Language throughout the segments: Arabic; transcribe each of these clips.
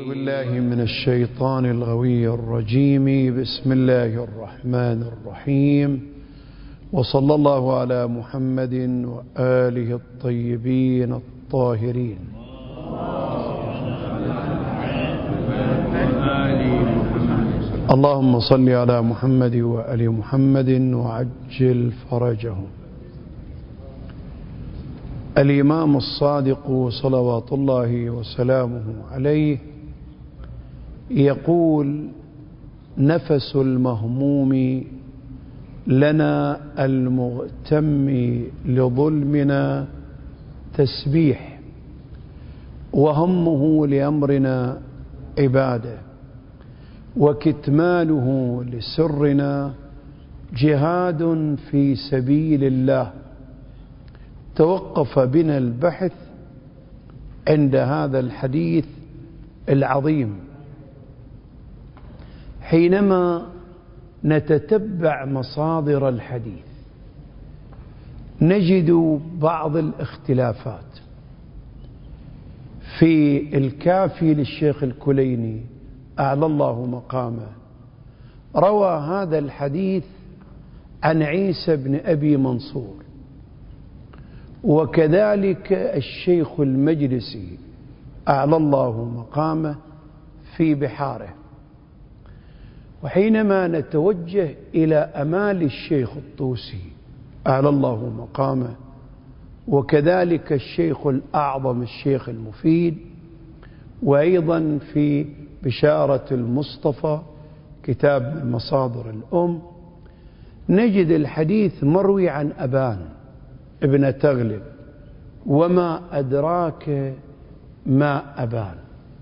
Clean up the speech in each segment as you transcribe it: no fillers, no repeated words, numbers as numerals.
أعوذ بالله من الشيطان الغوي الرجيم. بسم الله الرحمن الرحيم، وصلى الله على محمد وآله الطيبين الطاهرين. اللهم صل على محمد وآل محمد وعجل فرجهم. الإمام الصادق صلوات الله وسلامه عليه يقول: نفس المهموم لنا المغتم لظلمنا تسبيح، وهمه لأمرنا عبادة، وكتمانه لسرنا جهاد في سبيل الله. توقف بنا البحث عند هذا الحديث العظيم. حينما نتتبع مصادر الحديث نجد بعض الاختلافات. في الكافي للشيخ الكليني أعلى الله مقامه روى هذا الحديث عن عيسى بن أبي منصور، وكذلك الشيخ المجلسي أعلى الله مقامه في بحاره. وحينما نتوجه إلى أمال الشيخ الطوسي أعلى الله مقامه، وكذلك الشيخ الأعظم الشيخ المفيد، وأيضا في بشارة المصطفى كتاب المصادر الأم، نجد الحديث مروي عن أبان ابن تغلب. وما أدراك ما أبان.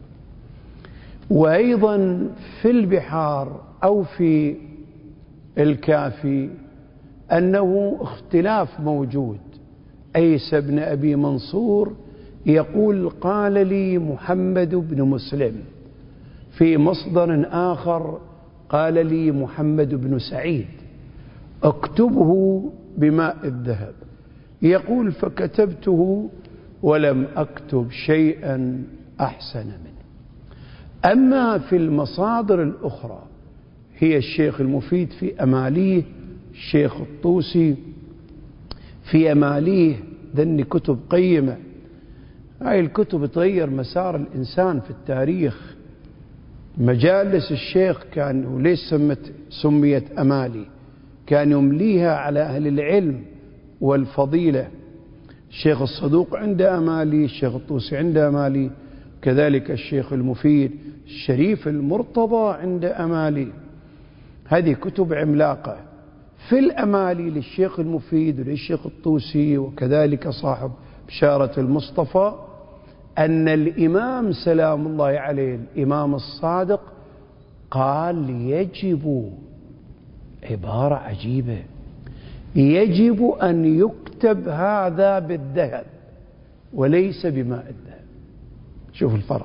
وأيضا في البحار أو في الكافي أنه اختلاف موجود. عيسى بن أبي منصور يقول: قال لي محمد بن مسلم. في مصدر آخر قال لي محمد بن سعيد: اكتبه بماء الذهب. يقول: فكتبته ولم أكتب شيئا أحسن منه. أما في المصادر الأخرى هي الشيخ المفيد في أماليه، الشيخ الطوسي في أماليه، ذني كتب قيمة. هاي الكتب تغير مسار الإنسان في التاريخ. مجالس الشيخ كان ليش سميت أمالي؟ كان يمليها على أهل العلم والفضيلة. الشيخ الصدوق عنده أمالي، الشيخ الطوسي عنده أمالي، كذلك الشيخ المفيد الشريف المرتضى عنده أمالي. هذه كتب عملاقة. في الأمالي للشيخ المفيد وللشيخ الطوسي وكذلك صاحب بشارة المصطفى أن الإمام سلام الله عليه الإمام الصادق قال: يجب، عبارة عجيبة، يجب أن يكتب هذا بالذهب وليس بماء الذهب. شوف الفرق.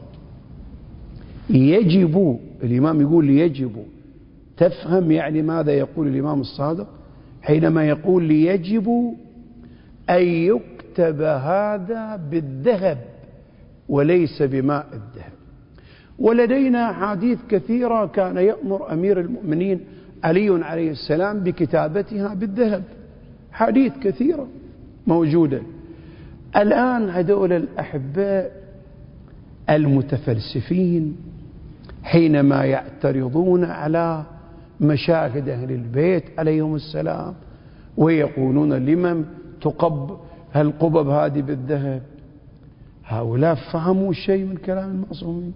يجب، الإمام يقول يجب. تفهم يعني ماذا يقول الإمام الصادق حينما يقول يجب أن يكتب هذا بالذهب وليس بماء الذهب. ولدينا حديث كثيرة كان يأمر أمير المؤمنين علي عليه السلام بكتابتها بالذهب. حديث كثيرة موجودة. الآن هذول الأحباء المتفلسفين حينما يعترضون على مشاهد أهل البيت عليهم السلام ويقولون: لمن تقب هالقبب هذه بالذهب؟ هؤلاء فهموا شيء من كلام المعصومين؟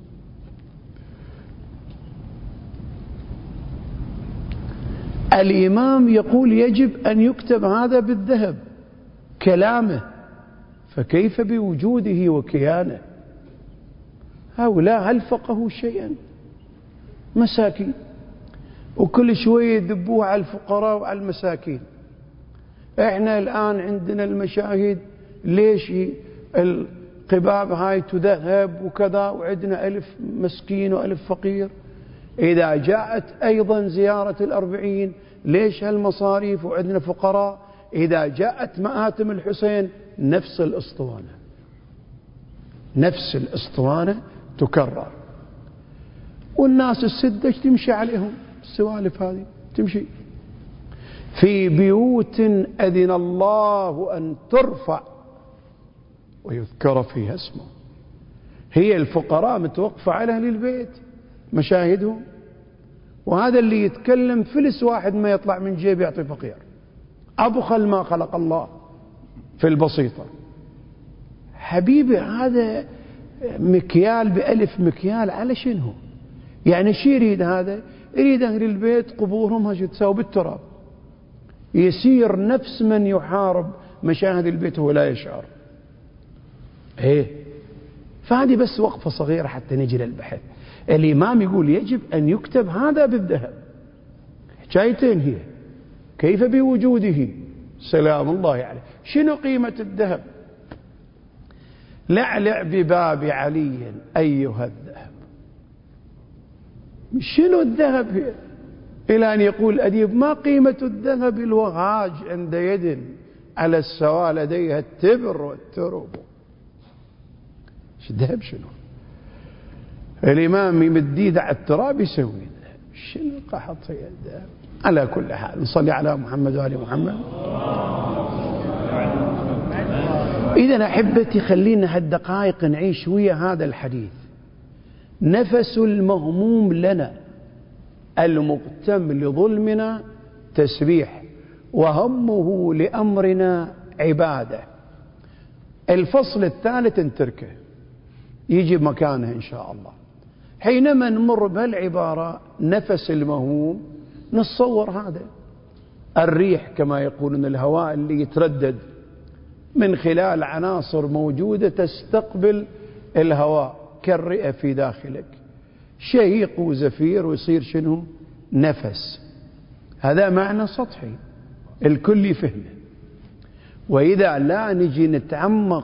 الإمام يقول يجب أن يكتب هذا بالذهب، كلامه، فكيف بوجوده وكيانه؟ هؤلاء هل فقهوا شيئا؟ مساكين، وكل شوية يذبوها على الفقراء وعلى المساكين. احنا الآن عندنا المشاهد ليش القباب هاي تذهب وكذا، وعندنا 1000 مسكين و1000 فقير. إذا جاءت أيضا زيارة الأربعين ليش هالمصاريف وعندنا فقراء؟ إذا جاءت مآتم الحسين نفس الأسطوانة تكرر. والناس السدج تمشي عليهم السوالف هذه تمشي. في بيوت أذن الله أن ترفع ويذكر فيها اسمه. هي الفقراء متوقفة على أهل البيت مشاهدهم، وهذا اللي يتكلم فلس واحد ما يطلع من جيب يعطي فقير. أبخل ما خلق الله في البسيطة. حبيبي هذا مكيال بألف مكيال على شنو؟ يعني شي يريد هذا؟ يريد أهل البيت قبورهم هجي تساوي بالتراب، يسير نفس من يحارب مشاهد البيت وهو لا يشعر. ايه، فهذه بس وقفة صغيرة حتى نجي للبحث. الإمام يقول يجب أن يكتب هذا بالذهب. حكايتين هي: كيف بوجوده سلام الله عليه، شنو قيمة الذهب؟ لعلع بباب علي أيها الذهب. شنو الذهب هي؟ إلى أن يقول الأديب: ما قيمة الذهب الوغاج عند يد على السوى لديها التبر والترب. الذهب شنو؟ الإمام يمد ايده على التراب يسوي ذهب. شنو قحط هي الذهب؟ على كل حال نصلي على محمد وآل محمد. إذا أحبتي خلينا هالدقائق نعيش ويا هذا الحديث. نفس المهموم لنا المقتم لظلمنا تسبيح، وهمه لأمرنا عبادة. الفصل الثالث نتركه يجي مكانه إن شاء الله. حينما نمر بهالعبارة نفس المهموم نتصور هذا الريح كما يقولون، الهواء اللي يتردد من خلال عناصر موجودة تستقبل الهواء كالرئة في داخلك، شهيق وزفير ويصير شنو؟ نفس. هذا معنى سطحي الكل يفهمه. وإذا لا نجي نتعمق،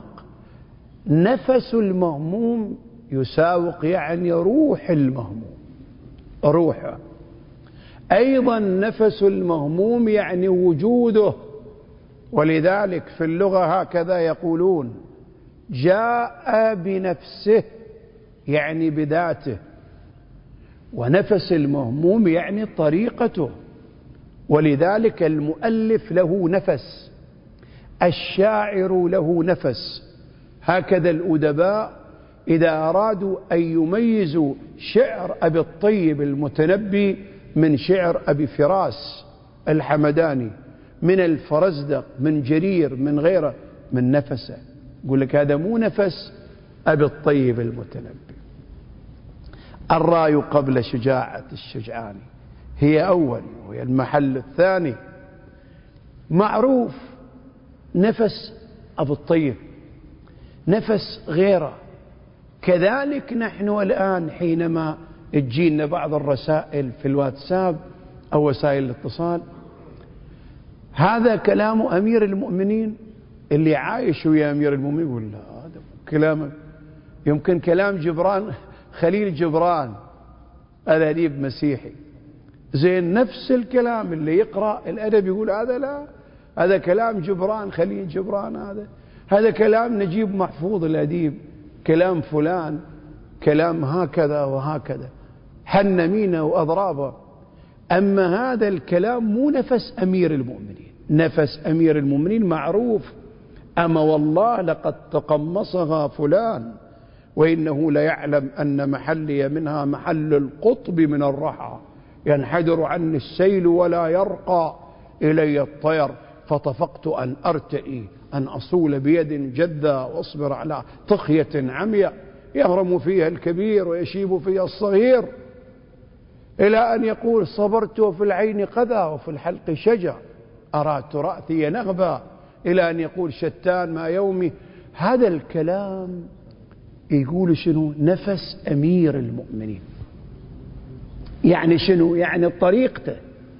نفس المهموم يساوق يعني روح المهموم، روحه. أيضا نفس المهموم يعني وجوده. ولذلك في اللغة هكذا يقولون: جاء بنفسه يعني بذاته، ونفس المهموم يعني طريقته. ولذلك المؤلف له نفس، الشاعر له نفس. هكذا الأدباء إذا أرادوا أن يميزوا شعر أبي الطيب المتنبي من شعر أبي فراس الحمداني، من الفرزدق، من جرير، من غيره، من نفسه، يقول لك هذا مو نفس أبي الطيب المتنبي. الراي قبل شجاعة الشجعان هي أول، وهي المحل الثاني. معروف نفس أبو الطيب، نفس غيره. كذلك نحن الآن حينما تجينا بعض الرسائل في الواتساب أو وسائل الاتصال، هذا كلام أمير المؤمنين اللي عايش ويا أمير المؤمنين، يقول لا هذا كلام، يمكن كلام جبران، خليل جبران الأديب مسيحي. زين نفس الكلام اللي يقرأ الأدب يقول هذا لا، هذا كلام جبران، خليل جبران، هذا كلام نجيب محفوظ الأديب، كلام فلان، كلام هكذا وهكذا، حنمينه وأضرابه. أما هذا الكلام مو نفس أمير المؤمنين. نفس أمير المؤمنين معروف: أما والله لقد تقمصها فلان وإنه ليعلم أن محلي منها محل القطب من الرحى، ينحدر عني السيل ولا يرقى إلي الطير، فطفقت أن أرتئي أن أصول بيد جدة وأصبر على طخية عمياء يهرم فيها الكبير ويشيب فيها الصغير، إلى أن يقول: صبرت وفي العين قذى وفي الحلق شجر، أرات رأثي نغبا، إلى أن يقول: شتان ما يومي. هذا الكلام يقول شنو؟ نفس أمير المؤمنين. يعني شنو؟ يعني طريقته.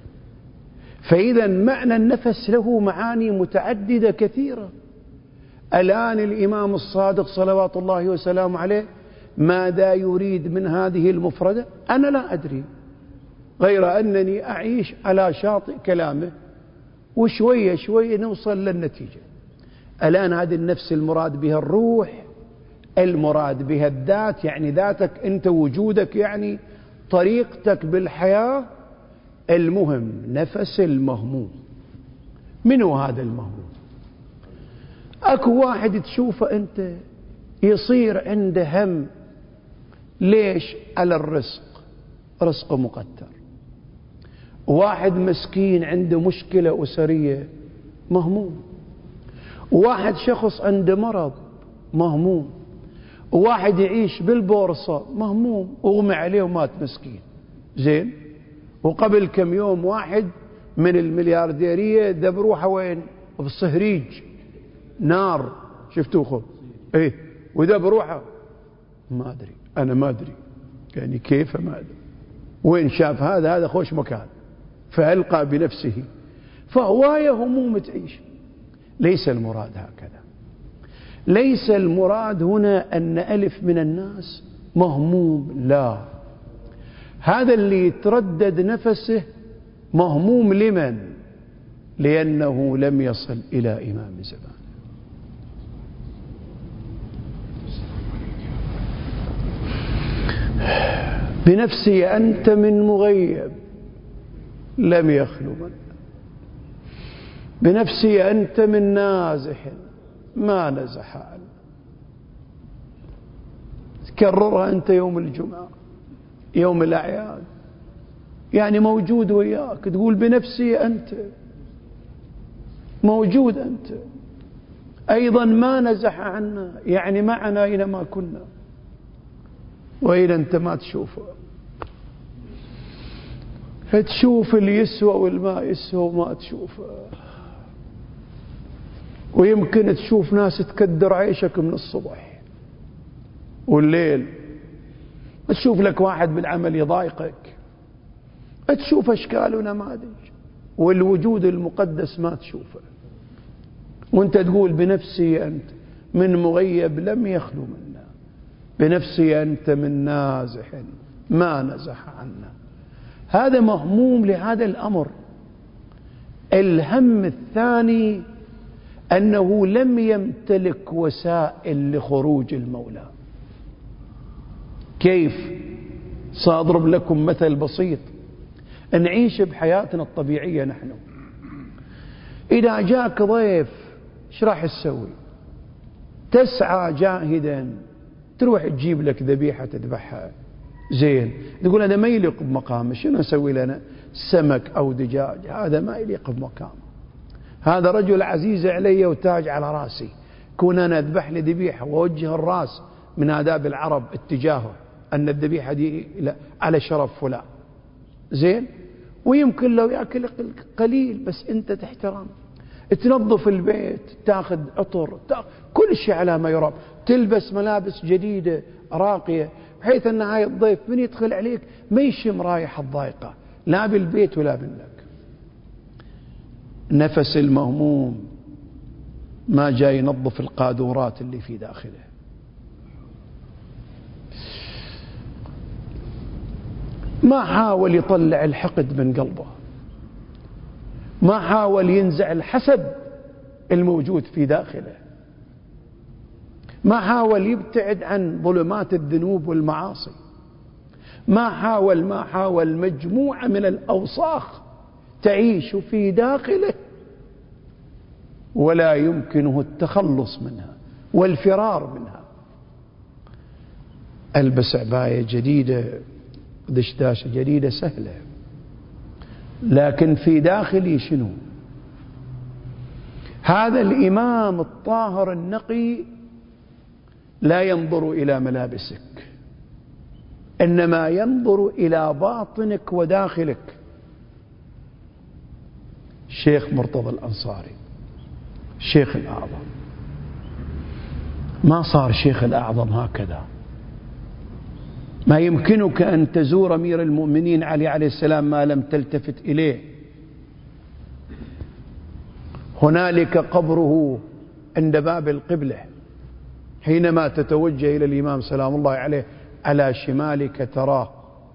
فإذا معنى النفس له معاني متعددة كثيرة. الآن الإمام الصادق صلوات الله وسلامه عليه ماذا يريد من هذه المفردة؟ أنا لا أدري، غير أنني أعيش على شاطئ كلامه، وشوية شوية نوصل للنتيجة. الآن هذه النفس المراد بها الروح، المراد بها الذات، يعني ذاتك أنت، وجودك يعني طريقتك بالحياة. المهم نفس المهموم. منو هذا المهموم؟ اكو واحد تشوفه انت يصير عنده هم. ليش؟ على الرزق، رزقه مقدر. واحد مسكين عنده مشكلة أسرية مهموم. واحد شخص عنده مرض مهموم. واحد يعيش بالبورصة مهموم، اغمى عليه ومات مسكين. زين. وقبل كم يوم واحد من المليارديرية ذب روحه وين؟ بالصهريج، نار. شفتوه؟ ايه، وذب روحه. ما ادري، انا ما ادري يعني كيف، ما ادري وين شاف هذا خوش مكان فألقى بنفسه. فهواية هموم تعيش. ليس المراد هكذا. ليس المراد هنا أن ألف من الناس مهموم، لا. هذا اللي يتردد نفسه مهموم. لمن؟ لأنه لم يصل إلى إمام زمان. بنفسي أنت من مغيب لم يخلو من. بنفسي أنت من نازح ما نزح عنه. تكررها أنت يوم الجمعة، يوم الأعياد، يعني موجود وياك. تقول بنفسي أنت، موجود أنت. أيضا ما نزح عنا، يعني معنا أينما كنا، وإذا أنت ما تشوفه. تشوف اللي يسوى والما يسوى وما تشوفه. ويمكن تشوف ناس تكدر عيشك من الصبح والليل. تشوف لك واحد بالعمل يضايقك، تشوف أشكال ونماذج، والوجود المقدس ما تشوفه. وانت تقول بنفسي أنت من مغيب لم يخلو منا، بنفسي أنت من نازح ما نزح عنا. هذا مهموم لهذا الأمر. الهم الثاني أنه لم يمتلك وسائل لخروج المولى. كيف؟ سأضرب لكم مثل بسيط. نعيش بحياتنا الطبيعية نحن. إذا جاك ضيف ايش راح تسوي؟ تسعى جاهدا تروح تجيب لك ذبيحة تذبحها. زين. تقول أنا ما يليق بمقامه، شنو أسوي لنا؟ سمك أو دجاج. هذا ما يليق بمقامه. هذا رجل عزيز علي وتاج على راسي، كون أنا أذبح لي ذبيحة وأوجه الراس من آداب العرب اتجاهه أن الذبيحة دي على شرف فلان. زين. ويمكن لو يأكل قليل بس أنت تحترم، تنظف البيت، تاخذ عطر، كل شيء على ما يرام، تلبس ملابس جديدة راقية، بحيث أن هاي الضيف من يدخل عليك ما يشم رايحة الضائقة لا بالبيت ولا منك. نفس المهموم ما جاي ينظف القاذورات اللي في داخله. ما حاول يطلع الحقد من قلبه، ما حاول ينزع الحسد الموجود في داخله، ما حاول يبتعد عن ظلمات الذنوب والمعاصي، ما حاول مجموعة من الأوساخ تعيش في داخله ولا يمكنه التخلص منها والفرار منها. ألبس عباية جديدة، دشداشة جديدة سهلة، لكن في داخلي شنو؟ هذا الإمام الطاهر النقي لا ينظر إلى ملابسك، إنما ينظر إلى باطنك وداخلك. الشيخ مرتضى الأنصاري الشيخ الأعظم ما صار شيخ الأعظم هكذا. ما يمكنك أن تزور أمير المؤمنين علي عليه السلام ما لم تلتفت إليه. هنالك قبره عند باب القبلة، حينما تتوجه إلى الإمام سلام الله عليه على شمالك تراه.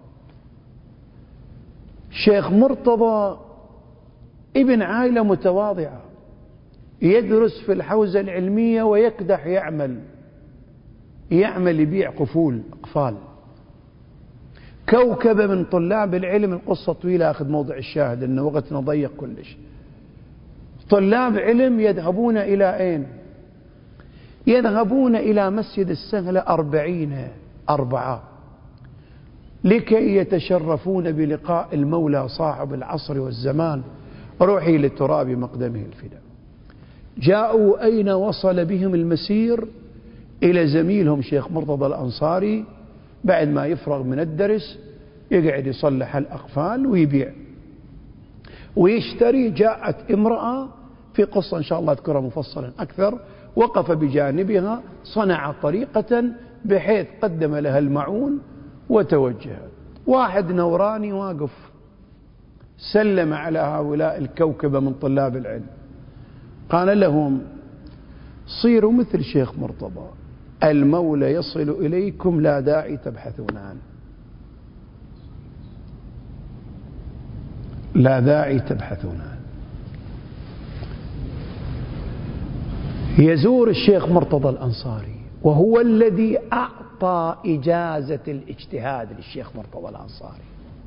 شيخ مرتضى ابن عائلة متواضعة، يدرس في الحوزة العلمية ويكدح يعمل يبيع قفال. كوكبة من طلاب العلم، القصة طويلة أخذ موضع الشاهد أن وقتنا ضيق كلش. طلاب علم يذهبون إلى أين؟ يذهبون إلى مسجد السهلة 40 لكي يتشرفون بلقاء المولى صاحب العصر والزمان روحي لتراب مقدمه الفداء. جاءوا أين وصل بهم المسير؟ إلى زميلهم شيخ مرتضى الأنصاري، بعد ما يفرغ من الدرس يقعد يصلح الأقفال ويبيع ويشتري. جاءت امرأة في قصة إن شاء الله أذكرها مفصلا أكثر، وقف بجانبها، صنع طريقة بحيث قدم لها المعون وتوجهت. واحد نوراني واقف سلم على هؤلاء الكوكبة من طلاب العلم، قال لهم: صيروا مثل شيخ مرتضى، المولى يصل إليكم لا داعي تبحثون عنه، لا داعي تبحثون عنه. يزور الشيخ مرتضى الأنصاري وهو الذي أعطى إجازة الاجتهاد للشيخ مرتضى الأنصاري،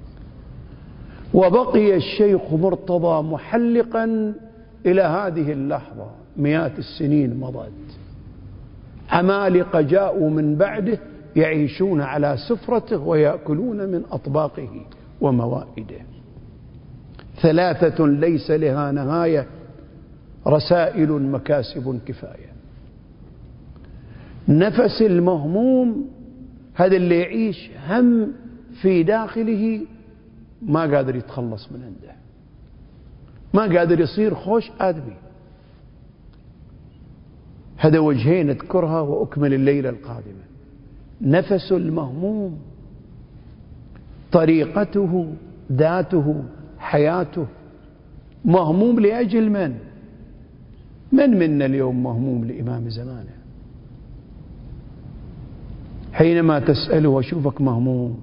وبقي الشيخ مرتضى محلقا إلى هذه اللحظة. مئات السنين مضت، عمالقة جاءوا من بعده يعيشون على سفرته ويأكلون من أطباقه وموائده. 3 ليس لها نهاية، رسائل مكاسب كفاية. نفس المهموم هذا اللي يعيش هم في داخله ما قادر يتخلص من عنده، ما قادر يصير خوش آدمي. هذا وجهين اذكرها وأكمل الليلة القادمة. نفس المهموم، طريقته، ذاته، حياته. مهموم لأجل من؟ من منا اليوم مهموم لإمام زمانه؟ حينما تسأله وشوفك مهموم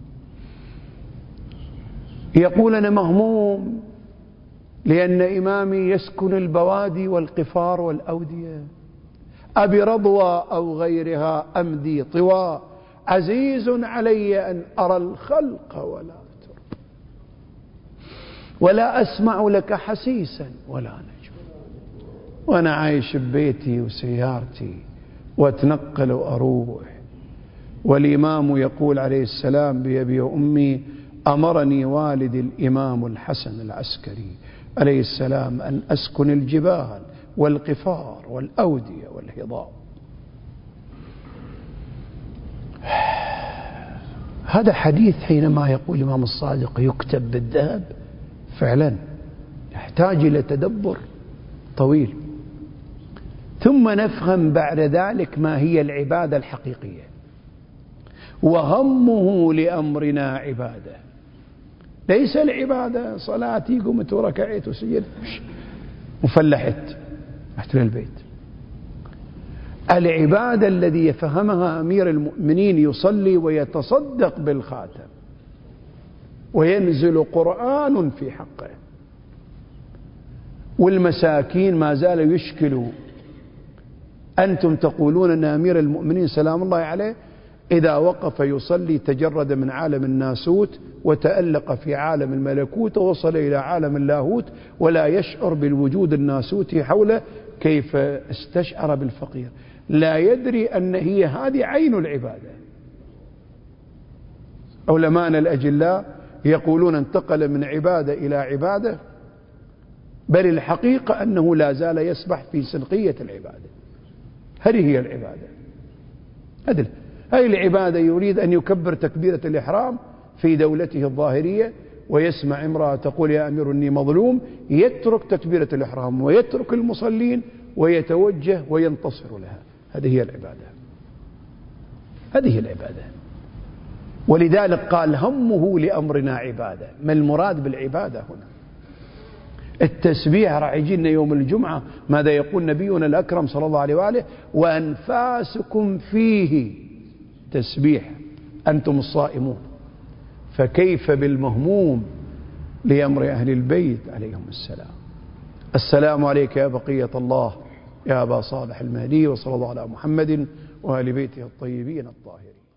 يقول: أنا مهموم لأن إمامي يسكن البوادي والقفار والأودية، أبي رضوى أو غيرها أمدي طوى، عزيز علي أن أرى الخلق ولا أترك، ولا أسمع لك حسيسا ولا نجم، وأنا عايش ببيتي وسيارتي وأتنقل وأروح. والإمام يقول عليه السلام: بأبي وأمي أمرني والدي الإمام الحسن العسكري عليه السلام أن أسكن الجبال والقفار والأودية والهضاب. هذا حديث حينما يقول الإمام الصادق يكتب بالذهب فعلا يحتاج إلى تدبر طويل. ثم نفهم بعد ذلك ما هي العبادة الحقيقية. وهمه لأمرنا عبادة، ليس العبادة صلاتي قمت وركعت وسجدت وفلحت رحت للبيت. العبادة الذي يفهمها أمير المؤمنين يصلي ويتصدق بالخاتم وينزل قرآن في حقه، والمساكين ما زالوا يشكلوا. أنتم تقولون أن أمير المؤمنين سلام الله عليه إذا وقف يصلي تجرد من عالم الناسوت وتألق في عالم الملكوت ووصل إلى عالم اللاهوت ولا يشعر بالوجود الناسوتي حوله، كيف استشعر بالفقير؟ لا يدري أن هي هذه عين العبادة. علماءنا الأجلاء يقولون انتقل من عبادة إلى عبادة، بل الحقيقة أنه لا زال يسبح في سلقية العبادة. هذه هي العبادة. هذه العبادة يريد أن يكبر تكبيرة الإحرام في دولته الظاهرية ويسمع امرأة تقول: يا أمير إني مظلوم، يترك تكبيرة الإحرام ويترك المصلين ويتوجه وينتصر لها. هذه هي العبادة، هذه هي العبادة. ولذلك قال: همه لأمرنا عبادة. ما المراد بالعبادة هنا؟ التسبيح راح يجينا يوم الجمعة ماذا يقول نبينا الأكرم صلى الله عليه وآله: وأنفاسكم فيه تسبيح أنتم الصائمون. فكيف بالمهموم لأمر أهل البيت عليهم السلام. السلام عليك يا بقية الله يا أبا صالح المهدي، وصلى الله على محمد وآل بيته الطيبين الطاهرين.